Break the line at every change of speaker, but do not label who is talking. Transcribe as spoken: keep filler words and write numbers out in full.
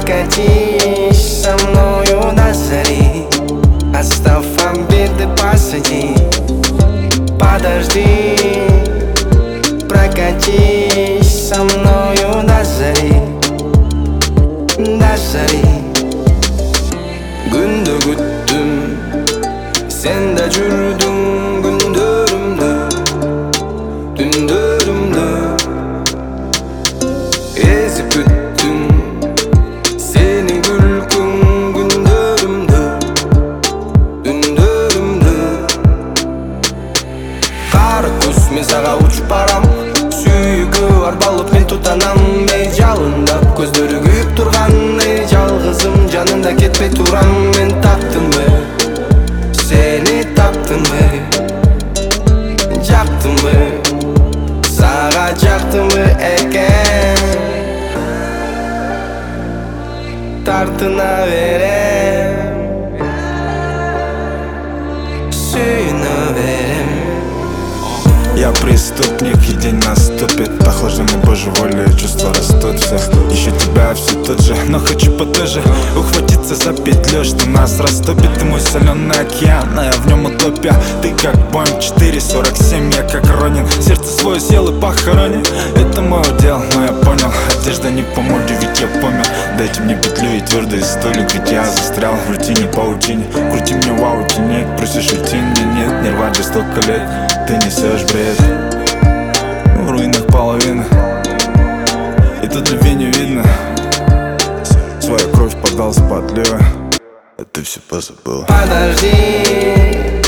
Прокатись со мною до зари, оставь обиды позади. Подожди, прокатись со мною до зари, до зари. Күнді күттім, сен де жүрдің күндерімді, түндерімді езіп күттім. Сенің күлкің күндерімді, түндерімді. Қара күз, мен саға ұшып барам, сүйігі арбалып мен тұтанам. Ей жалындап көздері күйіп тұрған, ей жалғызым жанында кетпей тұрам. Мен таптым бы, сені таптым бы, жақтым бы, саға жақтым бы екен. Тартына берем, сүйіні берем.
Я преступник, и день наступит. Охлажденный Божьей волей, чувства растут все. Ищу тебя все тот же, но хочу потуже ухватиться за петлю, что нас растопит. Ты мой соленый океан, а я в нем утопия. Ты как Боинг четыре сорок семь, я как Ронин. Сердце свое съел и похоронил. Это мой удел, но я понял, одежда не по моде, ведь я помер. Дайте мне петлю и твердый столик, ведь я застрял в рутине паутине. Крути мне в ауте, нет, просишь уйти, мне нет. Не рвать же столько лет, ты несешь бред. В руинах половина, и тут любви не видно. Своя кровь подался под левой, а ты все позабыл.
Подожди,